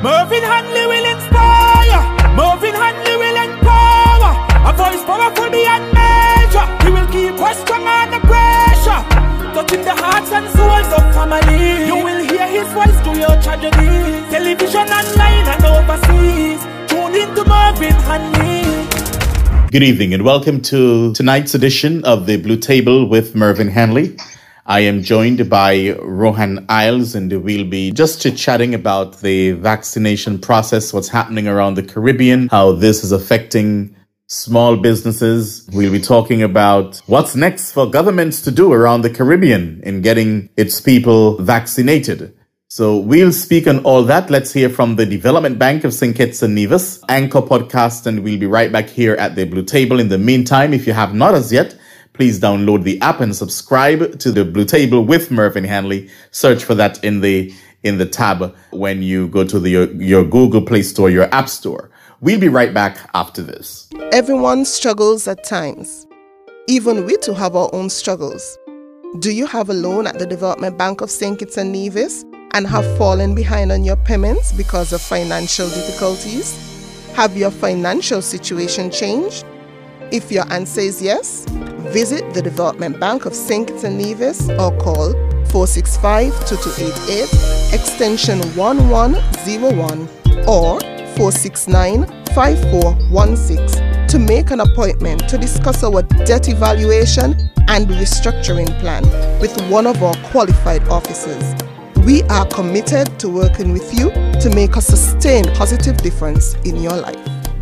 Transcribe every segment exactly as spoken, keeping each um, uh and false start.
Mervyn Hanley will inspire. Mervyn Hanley will empower. A voice powerful beyond measure. He will keep us strong under pressure, touching the hearts and souls of family. You will hear his voice through your tragedy. Television, online and overseas. Tune into Mervyn Hanley. Good evening and welcome to tonight's edition of the Blue Table with Mervyn Hanley. I am joined by Rohan Isles, and we'll be just chit-chatting about the vaccination process, what's happening around the Caribbean, how this is affecting small businesses. We'll be talking about what's next for governments to do around the Caribbean in getting its people vaccinated. So we'll speak on all that. Let's hear from the Development Bank of Saint Kitts and Nevis, Anchor Podcast, and we'll be right back here at the Blue Table. In the meantime, if you have not as yet, please download the app and subscribe to the Blue Table with Mervyn Hanley. Search for that in the in the tab when you go to the, your, your Google Play Store, your App Store. We'll be right back after this. Everyone struggles at times. Even we too have our own struggles. Do you have a loan at the Development Bank of Saint Kitts and Nevis and have fallen behind on your payments because of financial difficulties? Have your financial situation changed? If your answer is yes, visit the Development Bank of Saint Kitts and Nevis or call four six five, two two eight eight, extension one one zero one or four six nine, five four one six to make an appointment to discuss our debt evaluation and restructuring plan with one of our qualified officers. We are committed to working with you to make a sustained positive difference in your life.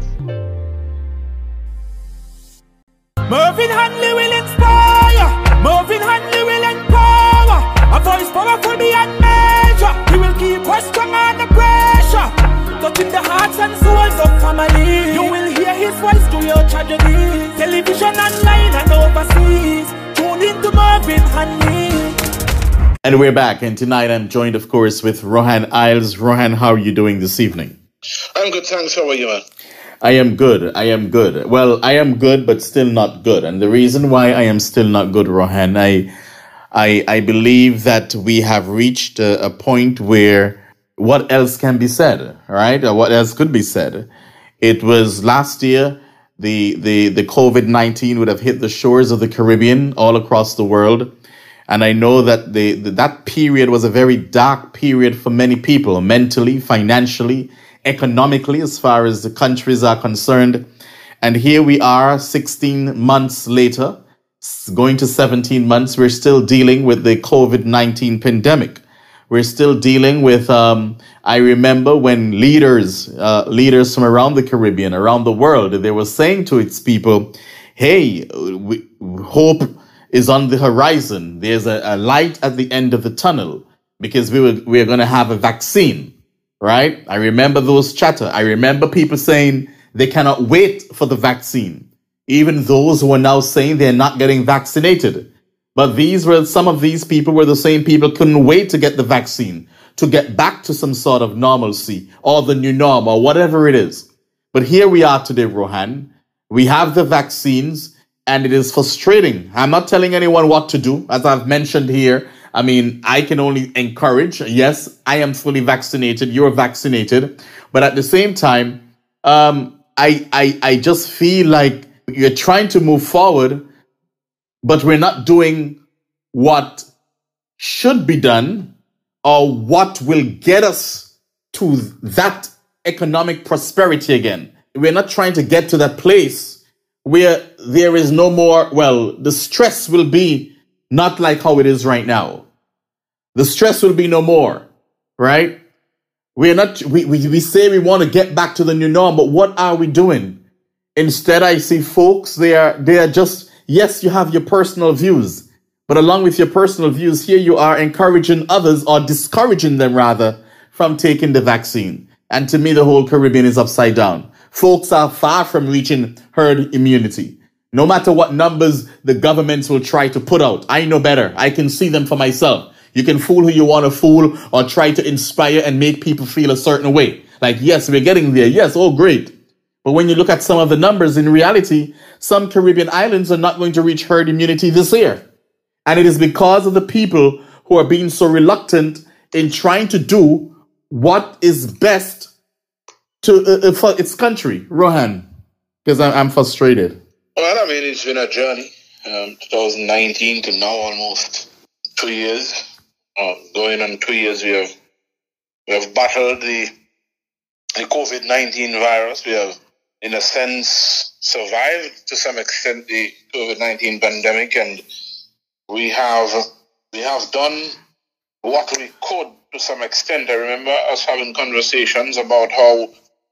Mervyn Hanley will inspire. Mervyn Hanley will empower. A voice powerful beyond measure. He will keep us strong under pressure, touching the hearts and souls of family. You will hear his voice through your tragedy. Television, online and overseas. Tune into Mervyn Hanley. And we're back, and tonight I'm joined, of course, with Rohan Isles. Rohan, how are you doing this evening? I'm good, thanks. How are you, man? I am good. I am good. Well, I am good, but still not good. And the reason why I am still not good, Rohan, I, I, I believe that we have reached a, a point where what else can be said, right? Or what else could be said? It was last year, the, the, the COVID nineteen would have hit the shores of the Caribbean all across the world. And I know that the, the that period was a very dark period for many people, mentally, financially, economically, as far as the countries are concerned. And here we are sixteen months later, going to seventeen months, we're still dealing with the COVID nineteen pandemic. We're still dealing with, um, I remember when leaders, uh, leaders from around the Caribbean, around the world, they were saying to its people, hey, we, hope is on the horizon. There's a, a light at the end of the tunnel because we were, we're going to have a vaccine. Right? I remember those chatter. I remember people saying they cannot wait for the vaccine. Even those who are now saying they're not getting vaccinated. But these were, some of these people were the same people who couldn't wait to get the vaccine, to get back to some sort of normalcy or the new norm or whatever it is. But here we are today, Rohan. We have the vaccines and it is frustrating. I'm not telling anyone what to do, as I've mentioned here. I mean, I can only encourage. Yes, I am fully vaccinated. You're vaccinated. But at the same time, um, I, I, I just feel like you're trying to move forward, but we're not doing what should be done or what will get us to that economic prosperity again. We're not trying to get to that place where there is no more, well, the stress will be not like how it is right now. The stress will be no more, right? We're not, we, we, we say we want to get back to the new norm, but what are we doing? Instead, I see folks, they are, they are just, yes, you have your personal views, but along with your personal views, here you are encouraging others or discouraging them rather from taking the vaccine. And to me, the whole Caribbean is upside down. Folks are far from reaching herd immunity. No matter what numbers the governments will try to put out, I know better. I can see them for myself. You can fool who you want to fool or try to inspire and make people feel a certain way. Like, yes, we're getting there. Yes, oh, great. But when you look at some of the numbers, in reality, some Caribbean islands are not going to reach herd immunity this year. And it is because of the people who are being so reluctant in trying to do what is best to uh, uh, for its country, Rohan? Because I'm, I'm frustrated. Well, I mean, it's been a journey. Um, twenty nineteen to now, almost two years. Um, going on two years, we have we have battled the the COVID nineteen virus. We have, in a sense, survived to some extent the COVID nineteen pandemic, and we have we have done what we could to some extent. I remember us having conversations about how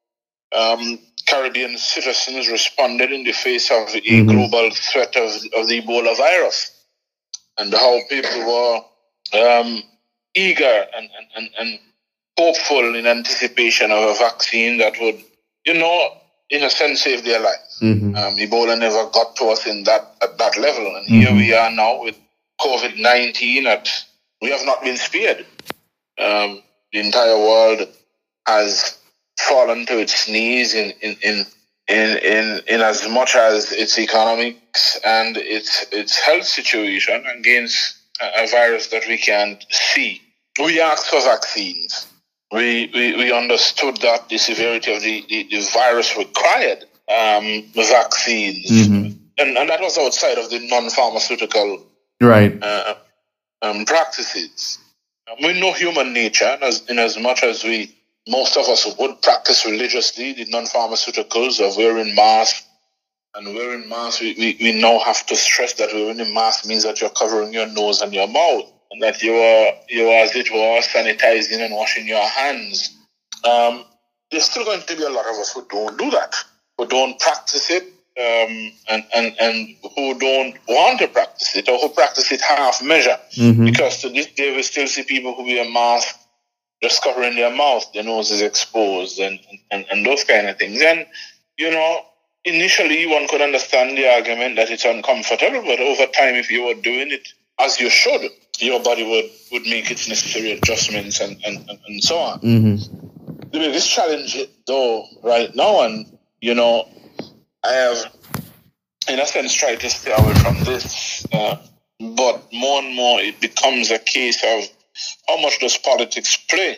um, Caribbean citizens responded in the face of a mm-hmm. global threat of, of the Ebola virus, and how people were um, eager and, and, and, and hopeful in anticipation of a vaccine that would, you know, in a sense, save their life. Mm-hmm. Um, Ebola never got to us in that at that level, and mm-hmm. here we are now with COVID nineteen. At we have not been spared. Um, the entire world has fallen to its knees in in in in in, in as much as its economics and its its health situation against a, a virus that we can't see. We asked for vaccines. We we, we understood that the severity of the, the, the virus required um, vaccines, mm-hmm. and and that was outside of the non-pharmaceutical right uh, um, practices. We know human nature, and as in as much as we. Most of us would practice religiously the non-pharmaceuticals of wearing masks. And wearing masks, we, we, we now have to stress that wearing a mask means that you're covering your nose and your mouth, and that you are, you are as it were, sanitizing and washing your hands. Um, there's still going to be a lot of us who don't do that, who don't practice it, um, and, and, and who don't want to practice it, or who practice it half measure. Mm-hmm. Because to this day, we still see people who wear masks just covering their mouth, their nose is exposed, and, and, and those kind of things. And, you know, initially one could understand the argument that it's uncomfortable, but over time, if you were doing it as you should, your body would, would make its necessary adjustments and, and, and, and so on. Mm-hmm. The biggest challenge, though, right now, and, you know, I have, in a sense, tried to stay away from this, uh, but more and more it becomes a case of how much does politics play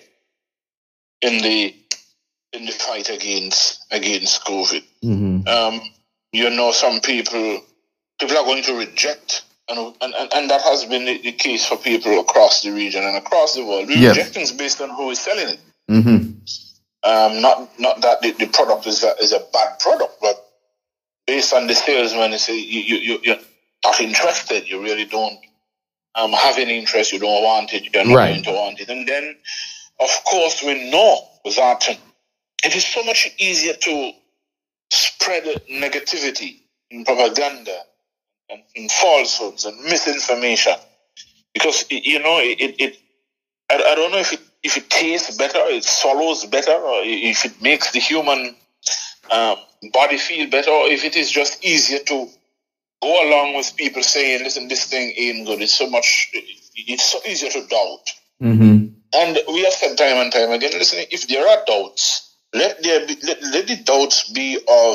in the in the fight against against COVID? Mm-hmm. Um, you know, some people people are going to reject, and and, and that has been the, the case for people across the region and across the world. We're yes. rejecting is based on who is selling it. Mm-hmm. Um, not not that the, the product is a, is a bad product, but based on the salesman, you say you you you're not interested. You really don't. Um, have any interest, you don't want it, you're not right. going to want it. And then, of course, we know that it is so much easier to spread negativity and propaganda and, and falsehoods and misinformation. Because, you know, it, it, it I, I don't know if it, if it tastes better, it swallows better, or if it makes the human um, body feel better, or if it is just easier to go along with people saying, listen, this thing ain't good. It's so much, it's so easier to doubt. Mm-hmm. And we have said time and time again, listen, if there are doubts, let there be, let, let the doubts be of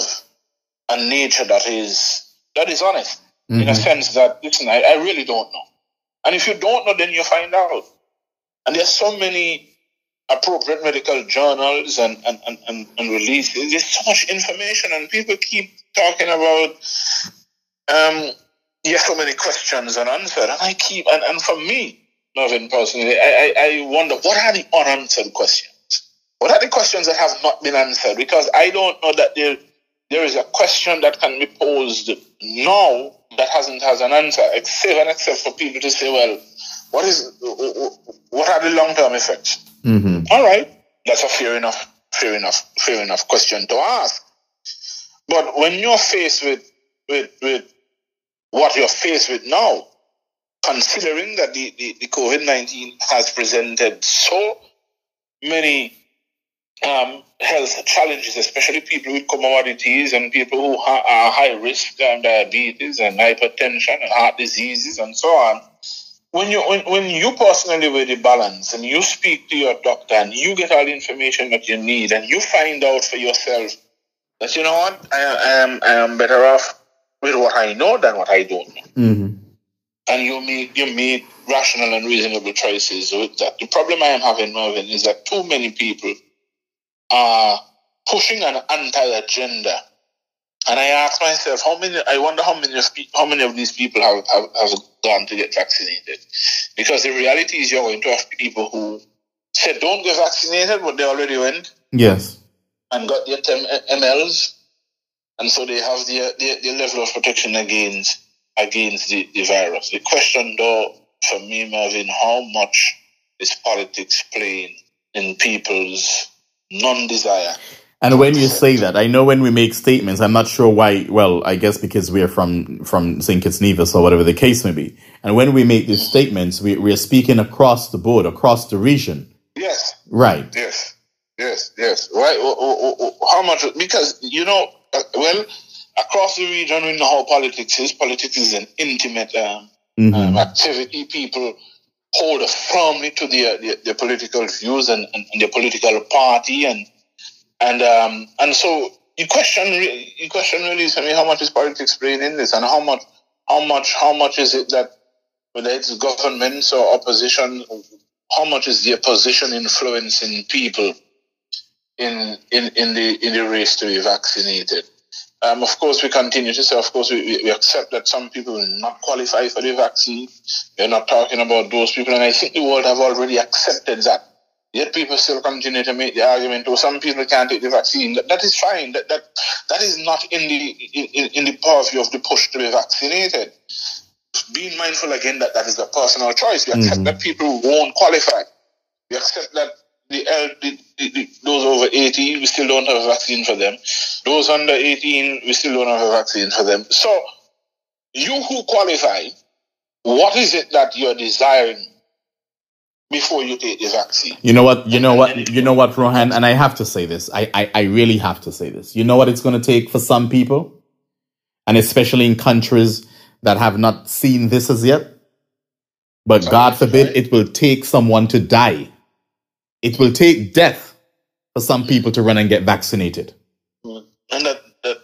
a nature that is, that is honest. Mm-hmm. In a sense that, listen, I, I really don't know. And if you don't know, then you find out. And there's so many appropriate medical journals and, and, and, and, and releases. There's so much information, and people keep talking about, Um, yes, so many questions unanswered, and I keep and, and for me, Mervyn, personally, I, I, I wonder what are the unanswered questions? What are the questions that have not been answered? Because I don't know that there there is a question that can be posed now that hasn't has an answer, except and except for people to say, well, what is what are the long term effects? Mm-hmm. All right, that's a fair enough, fair enough, fair enough question to ask. But when you're faced with with with what you're faced with now, considering that the, the, the COVID nineteen has presented so many um, health challenges, especially people with comorbidities and people who ha- are high risk, um, diabetes and hypertension and heart diseases and so on. When you when, when you personally weigh the balance and you speak to your doctor and you get all the information that you need and you find out for yourself that, you know what, I, I am I am better off with what I know than what I don't know. Mm-hmm. And you make, you make rational and reasonable choices with that. The problem I am having, Mervyn, is that too many people are pushing an anti-agenda. And I ask myself, how many? I wonder how many of how many of these people have, have, have gone to get vaccinated, because the reality is you're going to have people who said don't get vaccinated, but they already went. Yes. And got their ten milliliters, and so they have their, their, their level of protection against against the, the virus. The question, though, for me, Marvin, how much is politics playing in people's non-desire? And when you say that, I know when we make statements, I'm not sure why, well, I guess because we're from, from Saint Kitts Nevis or whatever the case may be. And when we make these statements, we, we're speaking across the board, across the region. Yes. Right. Yes. Yes. Yes. Right. Oh, oh, oh, how much? Because, you know, uh, well, across the region, we know how politics is. Politics is an intimate um, mm-hmm. um, activity. People hold firmly to their, their, their political views and, and, and their political party, and And um and so you question you question really I mean how much is politics playing in this, and how much how much how much is it that whether it's governments or opposition, how much is their position influencing people in in, in the in the race to be vaccinated? Um, of course, we continue to say, of course, we, we accept that some people will not qualify for the vaccine. We're not talking about those people, and I think the world have already accepted that. Yet people still continue to make the argument, oh, some people can't take the vaccine. That, that is fine. That that that is not in the in, in the purview of the push to be vaccinated. Being mindful again that that is a personal choice. We accept mm-hmm. that people won't qualify. We accept that the, the, the, the those over eighty, we still don't have a vaccine for them. Those under eighteen, we still don't have a vaccine for them. So, you who qualify, what is it that you're desiring before you take the vaccine? You know what, you know what, you know what, Rohan, and I have to say this. I, I, I really have to say this. You know what it's going to take for some people, and especially in countries that have not seen this as yet? But Sorry, God forbid, right? It will take someone to die. It will take death for some people to run and get vaccinated. And that, that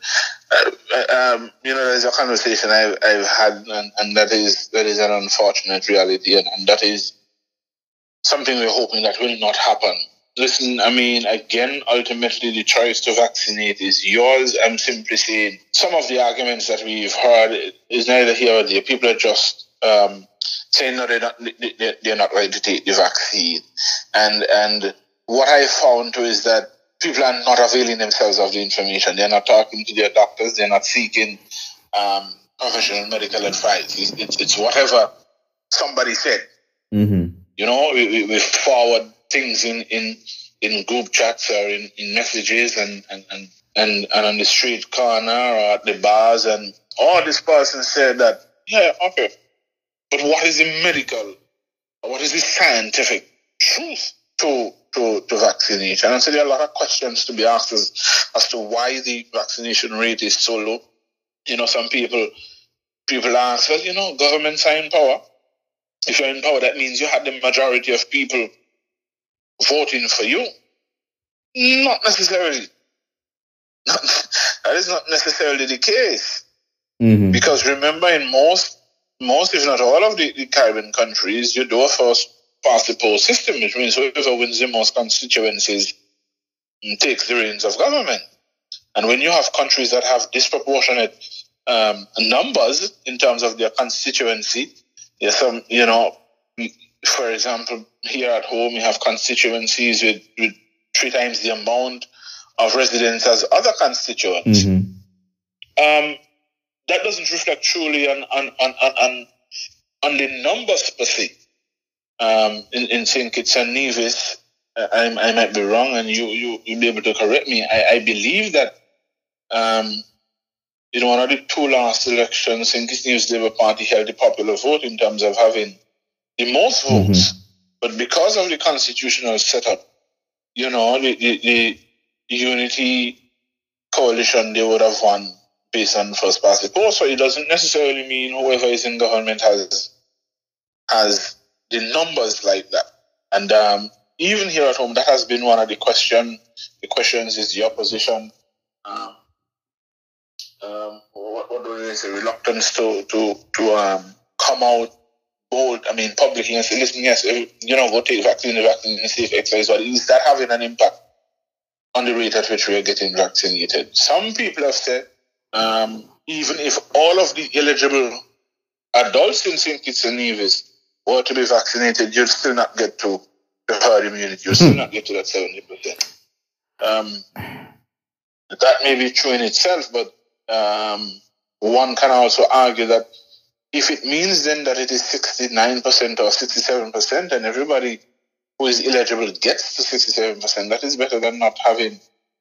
uh, um, you know, there's a conversation I've, I've had, and, and that is that is an unfortunate reality, and, and that is something we're hoping that will not happen. Listen, I mean, again, ultimately the choice to vaccinate is yours. I'm simply saying some of the arguments that we've heard is neither here or there. People are just um, saying no, they're not, they're not ready to take the vaccine. And and what I found too is that people are not availing themselves of the information. They're not talking to their doctors. They're not seeking um, professional medical advice. It's, it's, it's whatever somebody said. Mm-hmm. You know, we, we forward things in, in, in group chats or in, in messages and, and, and, and, and on the street corner or at the bars, and all this person said that, yeah, okay. But what is the medical, what is the scientific truth to, to, to vaccination? And so there are a lot of questions to be asked as, as to why the vaccination rate is so low. You know, some people, people ask, well, you know, governments are in power. If you're in power, that means you had the majority of people voting for you. Not necessarily. Not, that is not necessarily the case. Mm-hmm. Because remember, in most, most if not all of the, the Caribbean countries, you do a first past the post system, which means whoever wins the most constituencies takes the reins of government. And when you have countries that have disproportionate um, numbers in terms of their constituency, there's some, you know, for example, here at home, we have constituencies with, with three times the amount of residents as other constituents. Mm-hmm. Um, that doesn't reflect truly on on on on, on the numbers per se. Um, in, in Saint Kitts and Nevis, I, I might be wrong, and you you you'll be able to correct me. I, I believe that um, in one of the two last elections, Saint Kitts Nevis Labour Party held the popular vote in terms of having the most votes. Mm-hmm. But because of the constitutional setup, you know, the, the, the Unity coalition, they would have won based on first past the post. So it doesn't necessarily mean whoever is in government has has the numbers like that. And um, even here at home, that has been one of the question. The questions is the opposition. Um, um, what, what do they say? Reluctance to to to um, come out bold. I mean, publicly and say, listen, yes, you know, go take vaccine, the vaccine is safe, exercise. But is that having an impact? on the rate at which we are getting vaccinated. Some people have said, um, even if all of the eligible adults in Saint Kitts and Nevis were to be vaccinated, you'll still not get to the herd immunity. You'll still not get to that seventy percent. Um, that may be true in itself, but um, one can also argue that if it means then that it is sixty-nine percent or sixty-seven percent and everybody who is eligible gets to sixty-seven percent, that is better than not having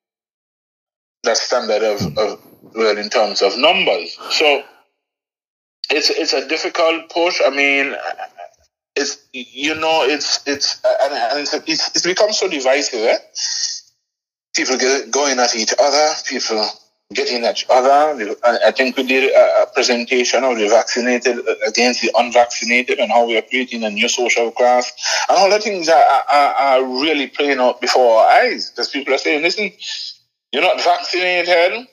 that standard of, of well, in terms of numbers. So it's it's a difficult push. I mean, it's you know it's it's and, and it's, it's it's become so divisive. Eh? People get going at each other. People getting at each other. I think we did a presentation of the vaccinated against the unvaccinated and how we are creating a new social class. And all the things are, are, are really playing out before our eyes. Because people are saying, listen, you're not vaccinated.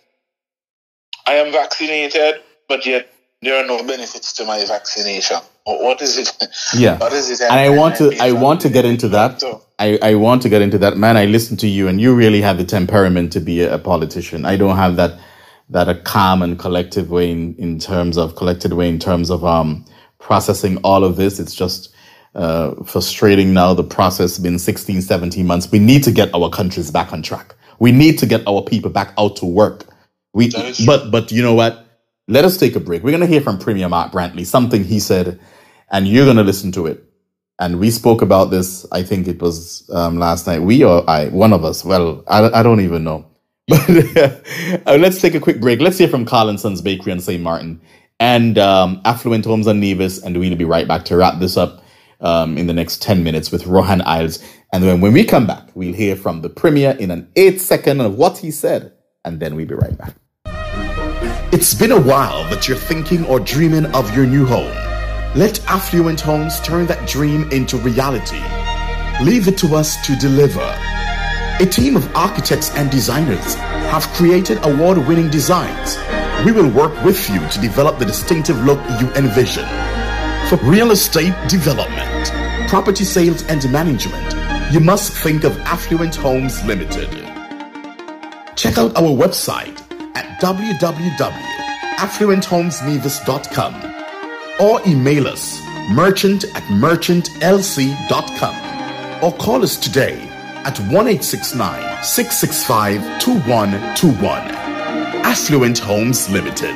I am vaccinated, but yet there are no benefits to my vaccination. What is it? Yeah. What is it? And I want to I want to get into that. I, I want to get into that. Man, I listened to you and you really have the temperament to be a, a politician. I don't have that that a calm and collective way in, in terms of collected way in terms of um processing all of this. It's just uh frustrating now. The process has been sixteen, seventeen months. We need to get our countries back on track. We need to get our people back out to work. We but but you know what? Let us take a break. We're going to hear from Premier Mark Brantley, something he said, and you're going to listen to it. And we spoke about this, I think it was um, last night. We or I, one of us. Well, I, I don't even know. But uh, let's take a quick break. Let's hear from Carl and Sons Bakery on Saint Martin and um, Affluent Homes on Nevis. And we'll be right back to wrap this up um, in the next ten minutes with Rohan Isles. And then when we come back, we'll hear from the Premier in an eight second of what he said. And then we'll be right back. It's been a while that you're thinking or dreaming of your new home. Let Affluent Homes turn that dream into reality. Leave it to us to deliver. A team of architects and designers have created award-winning designs. We will work with you to develop the distinctive look you envision. For real estate development, property sales and management, you must think of Affluent Homes Limited. Check out our website at w w w dot affluent homes nevis dot com or email us merchant at merchant l c dot com or call us today at one eight six nine, six six five, two one two one. Affluent Homes Limited.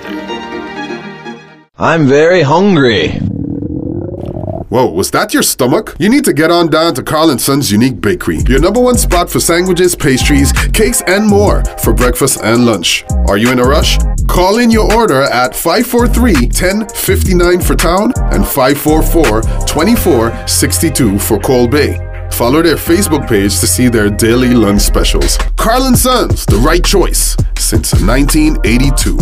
I'm very hungry. Whoa, was that your stomach? You need to get on down to Carl and Sons Unique Bakery, your number one spot for sandwiches, pastries, cakes, and more for breakfast and lunch. Are you in a rush? Call in your order at five four three, one oh five nine for town and five four four, two four six two for Coal Bay. Follow their Facebook page to see their daily lunch specials. Carl and Sons, the right choice since nineteen eighty-two.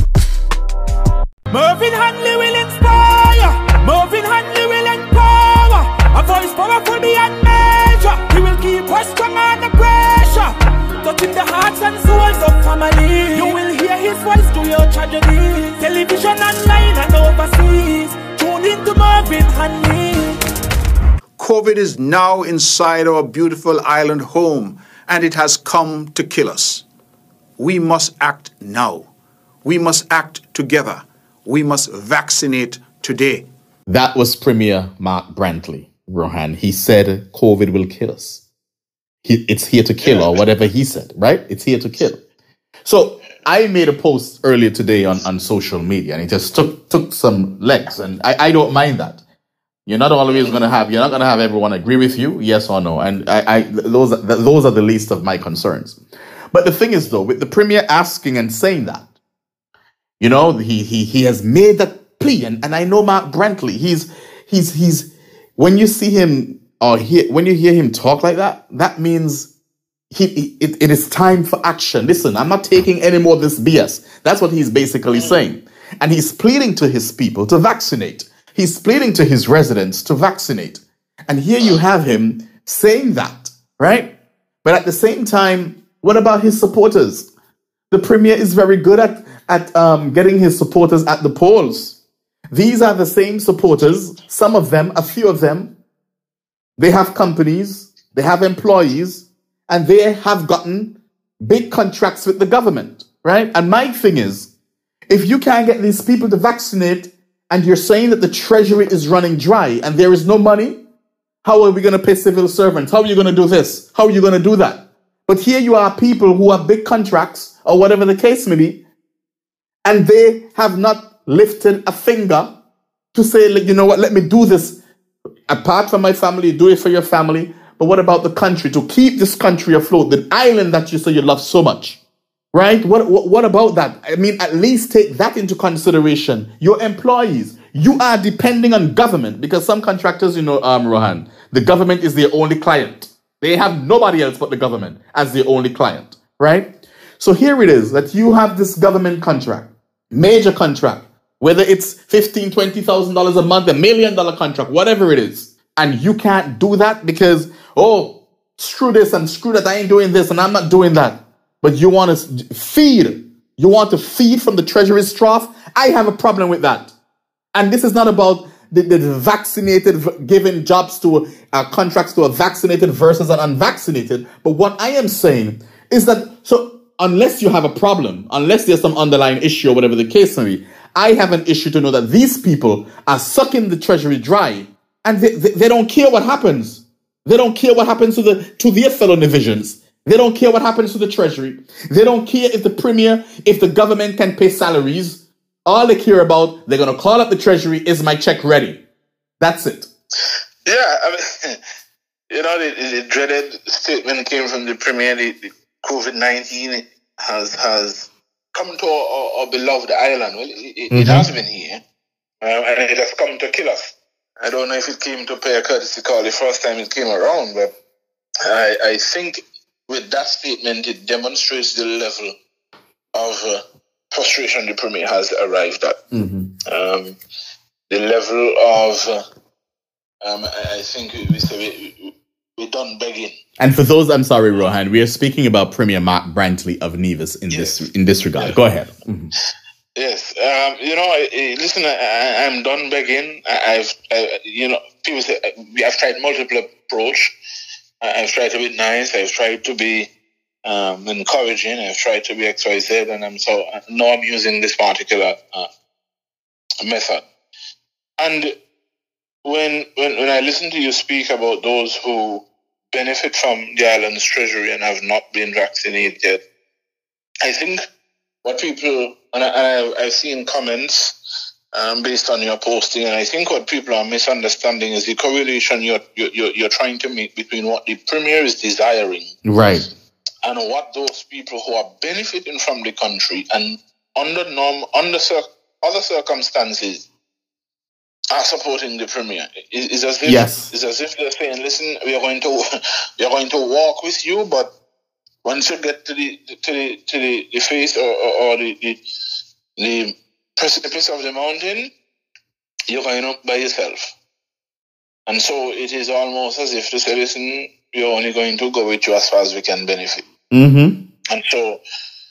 Mervyn Hanley will inspire. Mervyn Hanley will empower. A voice powerful beyond measure. He will keep us strong under pressure. Touching the hearts and souls of family. You will hear his voice through your tragedy. Television online and overseas. Tune into Mervyn Hanley. COVID is now inside our beautiful island home, and it has come to kill us. We must act now. We must act together. We must vaccinate today. That was Premier Mark Brantley, Rohan. He said COVID will kill us. He, it's here to kill, or whatever he said, right? It's here to kill. So I made a post earlier today on, on social media, and it just took took some legs, and I, I don't mind that. You're not always going to have, you're not going to have everyone agree with you, yes or no. And I, I those, those are the least of my concerns. But the thing is, though, with the Premier asking and saying that, you know, he he he has made that plea, and, and I know Mark Brantley. He's he's he's when you see him or hear when you hear him talk like that, that means he it, it is time for action. Listen, I'm not taking any more of this B S. That's what he's basically saying, and he's pleading to his people to vaccinate. He's pleading to his residents to vaccinate, and here you have him saying that, right? But at the same time, what about his supporters? The Premier is very good at at um, getting his supporters at the polls. These are the same supporters, some of them, a few of them. They have companies, they have employees, and they have gotten big contracts with the government, right? And my thing is, if you can't get these people to vaccinate and you're saying that the treasury is running dry and there is no money, how are we going to pay civil servants? How are you going to do this? How are you going to do that? But here you are people who have big contracts or whatever the case may be, and they have not lifted a finger to say, like, you know what, let me do this. Apart from my family, do it for your family. But what about the country? To keep this country afloat, the island that you say you love so much, right? What, what, what about that? I mean, at least take that into consideration. Your employees, you are depending on government, because some contractors, you know, um, Rohan, the government is their only client. They have nobody else but the government as their only client, right? So here it is that you have this government contract, major contract, whether it's fifteen thousand dollars, twenty thousand dollars a month, a million dollar contract, whatever it is. And you can't do that because, oh, screw this and screw that, I ain't doing this and I'm not doing that. But you want to feed. You want to feed from the treasury's trough. I have a problem with that. And this is not about the, the vaccinated giving jobs to uh, contracts to a vaccinated versus an unvaccinated. But what I am saying is that, so unless you have a problem, unless there's some underlying issue or whatever the case may be, I have an issue to know that these people are sucking the treasury dry and they, they, they don't care what happens. They don't care what happens to the to their fellow divisions. They don't care what happens to the treasury. They don't care if the premier, if the government can pay salaries. All they care about, they're going to call up the treasury, is my check ready? That's it. Yeah, I mean, you know, the, the dreaded statement came from the premier, the, the COVID nineteen has has come to our, our beloved island. Well, it, it, mm-hmm. it has been here, um, and it has come to kill us. I don't know if it came to pay a courtesy call the first time it came around, but I, I think with that statement, it demonstrates the level of uh, frustration the premier has arrived at. Mm-hmm. Um, the level of, uh, um, I, I think we say we, we, we're done begging. And for those, I'm sorry, Rohan, we are speaking about Premier Mark Brantley of Nevis in yes. this in this regard. Yes. Go ahead. Mm-hmm. Yes, um, you know, I, I, listen, I, I'm done begging. I, I've, I, you know, people say I've tried multiple approach. I've tried to be nice. I've tried to be um, encouraging. I've tried to be X Y Z, and I'm so now I'm using this particular uh, method. And when when when I listen to you speak about those who benefit from the island's treasury and have not been vaccinated, I think what people, and, I, and I, I've seen comments um, based on your posting, and I think what people are misunderstanding is the correlation you're, you're, you're trying to make between what the premier is desiring, right, and what those people who are benefiting from the country and under norm, under cir- other circumstances are supporting the premier. It, it's as if yes. it's as if they're saying, "Listen, we are going to we are going to walk with you, but once you get to the to the to the, the face or, or, or the, the the precipice of the mountain, you're going up by yourself." And so it is almost as if to say, "Listen, we're only going to go with you as far as we can benefit." Mm-hmm. And so,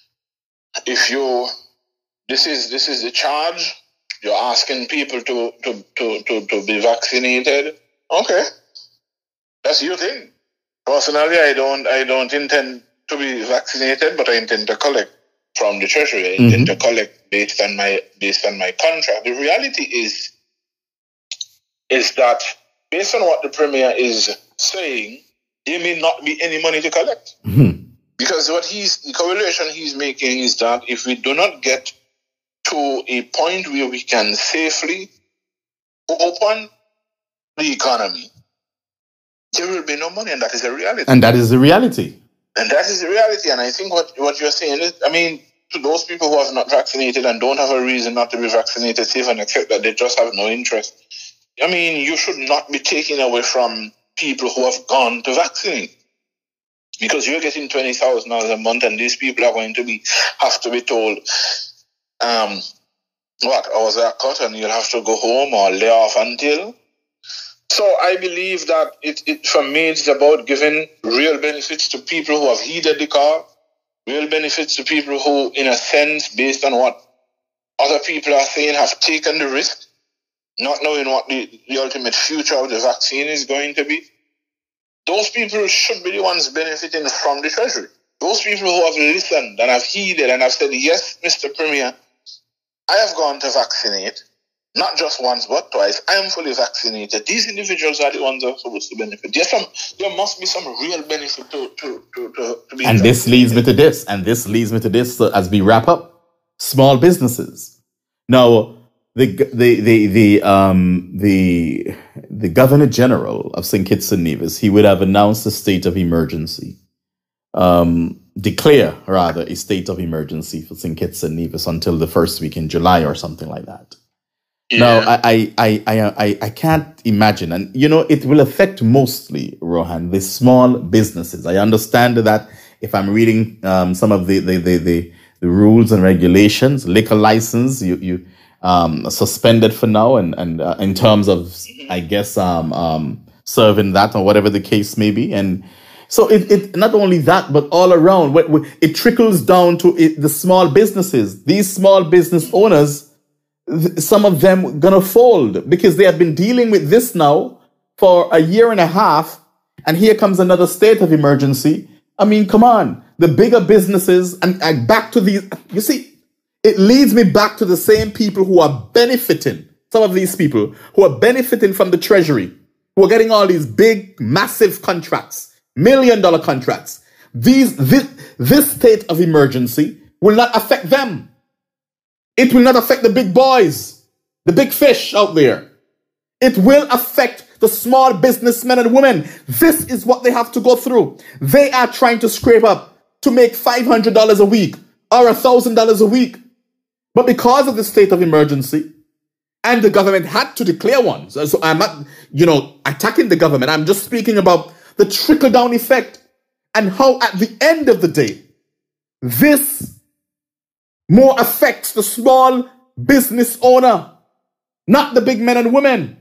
if you this is this is the charge. You're asking people to, to, to, to, to be vaccinated. Okay. That's your thing. Personally, I don't I don't intend to be vaccinated, but I intend to collect from the treasury. I intend mm-hmm. to collect based on my based on my contract. The reality is is that based on what the premier is saying, there may not be any money to collect. Mm-hmm. Because what he's the correlation he's making is that if we do not get to a point where we can safely open the economy, there will be no money, and that is a reality. And that is the reality. And that is the reality. And I think what, what you're saying is, I mean, to those people who have not vaccinated and don't have a reason not to be vaccinated, safe and accept that they just have no interest, I mean, you should not be taking away from people who have gone to vaccinate. Because you're getting twenty thousand dollars a month, and these people are going to be have to be told, Um, what, hours are cut and you'll have to go home or lay off until. So I believe that it, it for me, it's about giving real benefits to people who have heeded the call, real benefits to people who, in a sense, based on what other people are saying, have taken the risk, not knowing what the, the ultimate future of the vaccine is going to be. Those people should be the ones benefiting from the treasury. those people who have listened and have heeded and have said, yes, Mister Premier, I have gone to vaccinate, not just once but twice. I am fully vaccinated. These individuals are the ones that are supposed to benefit. There's some, there must be some real benefit to, to, to, to, to be And vaccinated. this leads me to this, and this leads me to this so as we wrap up. Small businesses. Now, the the the the um the the Governor General of Saint Kitts and Nevis, he would have announced a state of emergency. Um, declare rather a state of emergency for Saint Kitts and Nevis until the first week in July or something like that. Yeah. Now, I, I, I, I, I can't imagine, and you know, it will affect mostly, Rohan, the small businesses. I understand that if I'm reading um, some of the the, the the the rules and regulations, liquor license, you you um, suspended for now, and and uh, in terms of, I guess, um, um, serving that or whatever the case may be, and. So it, it not only that, but all around, it trickles down to it, the small businesses. These small business owners, some of them gonna fold because they have been dealing with this now for a year and a half, and here comes another state of emergency. I mean, come on, the bigger businesses, and, and back to these. You see, it leads me back to the same people who are benefiting. Some of these people who are benefiting from the treasury, who are getting all these big, massive contracts. Million dollar contracts. These this, this state of emergency will not affect them. It will not affect the big boys, the big fish out there. It will affect the small businessmen and women. This is what they have to go through. They are trying to scrape up to make five hundred dollars a week or one thousand dollars a week. But because of the state of emergency, and the government had to declare one. So, so I'm not, you know, attacking the government. I'm just speaking about the trickle-down effect, and how at the end of the day, this more affects the small business owner, not the big men and women.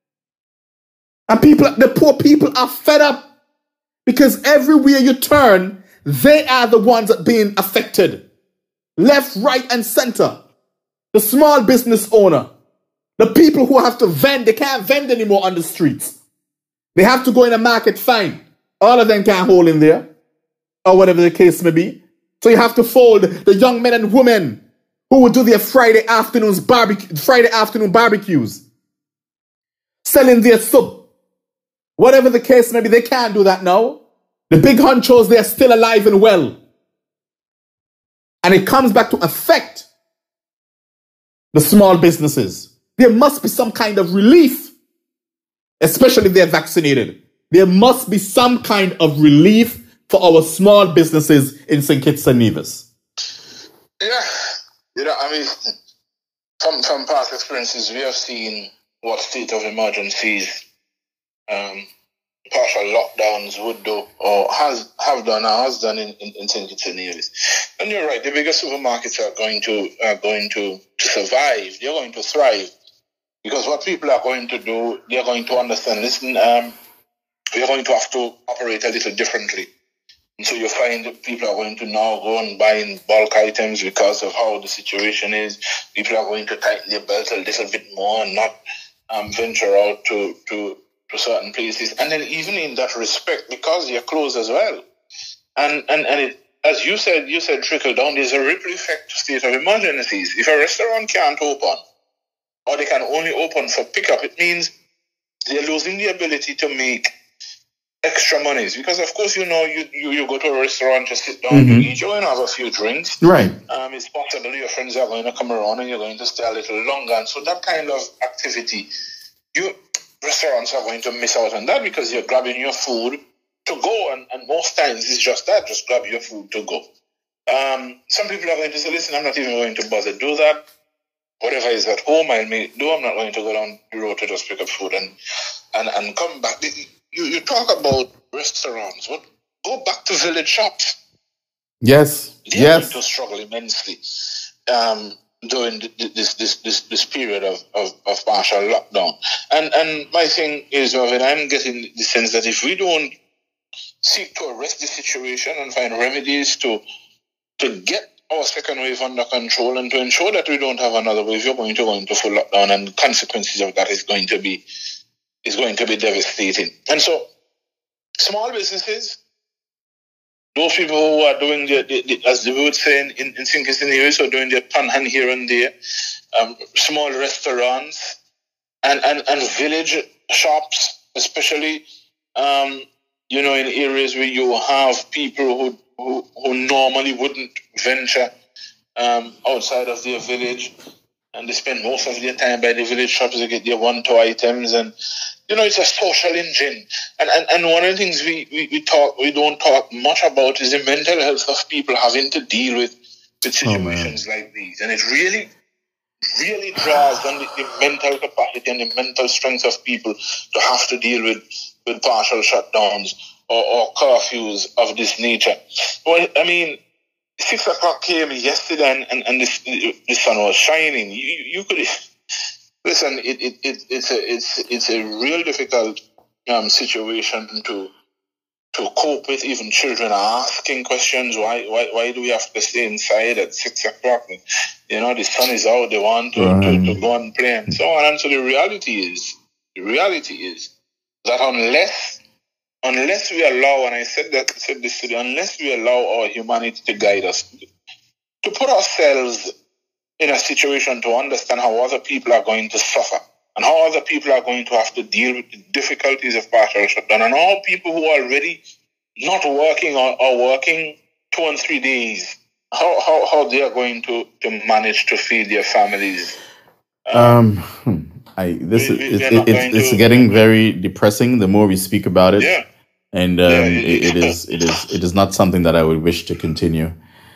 And people, the poor people are fed up because everywhere you turn, they are the ones that are being affected. Left, right, and center. The small business owner, the people who have to vend, they can't vend anymore on the streets. They have to go in a market, fine. All of them can't hold in there, or whatever the case may be. So you have to fold the young men and women who will do their Friday afternoons barbecue, Friday afternoon barbecues, selling their soup. Whatever the case may be, they can't do that now. The big honchos, they are still alive and well. And it comes back to affect the small businesses. There must be some kind of relief. Especially if they're vaccinated. There must be some kind of relief for our small businesses in Saint Kitts and Nevis. Yeah. You know, I mean, from, from past experiences, we have seen what state of emergencies, um, partial lockdowns would do, or has have done, or has done in, in, in Saint Kitts and Nevis. And you're right, the bigger supermarkets are going to are going to, to survive. They're going to thrive. Because what people are going to do, they're going to understand, listen, um, we're going to have to operate a little differently. And so you find that people are going to now go and buy in bulk items because of how the situation is. People are going to tighten their belt a little bit more and not um, venture out to, to, to certain places. And then even in that respect, because they're closed as well. And, and, and it, as you said, you said trickle down, there's a ripple effect to state of emergencies. If a restaurant can't open, or they can only open for pickup, it means they're losing the ability to make extra monies. Because, of course, you know, you, you, you go to a restaurant, you sit down, mm-hmm. you eat, you're going to have a few drinks. Right. Um, it's possible your friends are going to come around and you're going to stay a little longer. And so that kind of activity, you restaurants are going to miss out on that because you're grabbing your food to go. And, and most times it's just that, just grab your food to go. Um, some people are going to say, listen, I'm not even going to bother do that. Whatever is at home, I'll make do. I'm not going to go down the road to just pick up food and and, and come back. You you talk about restaurants. What go back to village shops. Yes. They're yes. going to struggle immensely um, during this this this this period of, of, of partial lockdown. And and my thing is, Marvin, I'm getting the sense that if we don't seek to arrest the situation and find remedies to to get our second wave under control and to ensure that we don't have another wave, you're going to go into full lockdown, and the consequences of that is going to be is going to be devastating. And so small businesses, those people who are doing the, the, the as they would say in, in, in Saint-Kitts and Nevis, are doing their panhandling here and there, um, small restaurants and, and, and village shops, especially, um, you know, in areas where you have people who, who, who normally wouldn't venture um, outside of their village, and they spend most of their time by the village shops to get their one-two items, and you know, it's a social engine. And and, and one of the things we, we, we talk we don't talk much about is the mental health of people having to deal with, with situations oh, like these. And it really, really draws on the, the mental capacity and the mental strength of people to have to deal with, with partial shutdowns or, or curfews of this nature. Well, I mean, six o'clock came yesterday and, and, and this, the sun was shining. You, you could... Listen, it, it, it, it's a it's it's a real difficult um, situation to to cope with. Even children are asking questions. Why why why do we have to stay inside at six o'clock? You know, the sun is out. They want to, right. to, to go and play and so on. And so the reality is, the reality is that unless unless we allow, and I said that said this today, unless we allow our humanity to guide us, to put ourselves in a situation to understand how other people are going to suffer and how other people are going to have to deal with the difficulties of partial shutdown, and all people who are already not working or, or working two and three days, how how, how they are going to, to manage to feed their families. Um, um I this we, is it, it, it's, it's to, getting very depressing the more we speak about it. Yeah. And um, yeah, it, it is it is it is not something that I would wish to continue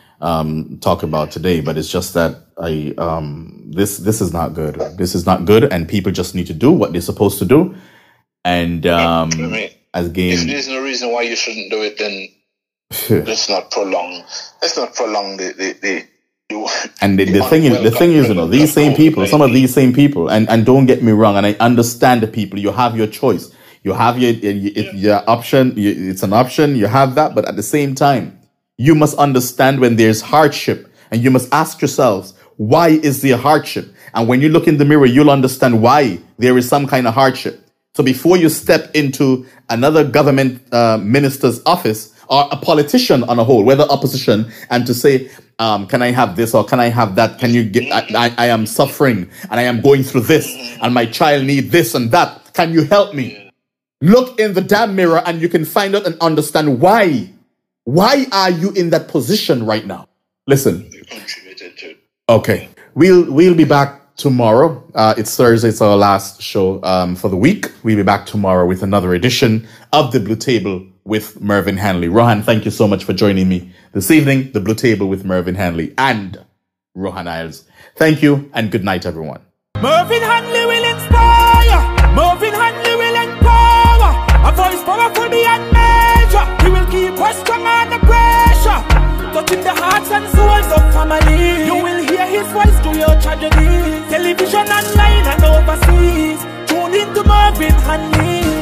um talk about today, but it's just that I um this this is not good. This is not good, and people just need to do what they're supposed to do. And um I mean, again, if there's no reason why you shouldn't do it, then let's not prolong let's not prolong the the, the, the and the, the thing is the thing is you know these same people, some of these same people, and and don't get me wrong, and I understand the people, you have your choice, you have your your, your, your option, it's an option, you have that, but at the same time you must understand when there's hardship, and you must ask yourselves, why is there hardship? And when you look in the mirror, you'll understand why there is some kind of hardship. So before you step into another government uh, minister's office or a politician on a whole, whether opposition, and to say, um, can I have this or can I have that? Can you get, I, I, I am suffering and I am going through this and my child needs this and that. Can you help me? Look in the damn mirror and you can find out and understand why. Why are you in that position right now? Listen. Okay. We'll we'll be back tomorrow. Uh, it's Thursday. It's our last show um, for the week. We'll be back tomorrow with another edition of The Blue Table with Mervyn Hanley. Rohan, thank you so much for joining me this evening. The Blue Table with Mervyn Hanley and Rohan Isles. Thank you and good night, everyone. Mervyn Hanley will inspire. Mervyn Hanley will empower. A voice powerful beyond measure. He will keep us strong under pressure, touching the hearts and souls of family. You will hear his voice through your tragedy. Television, online and overseas. Tune in to Mervyn Hanley.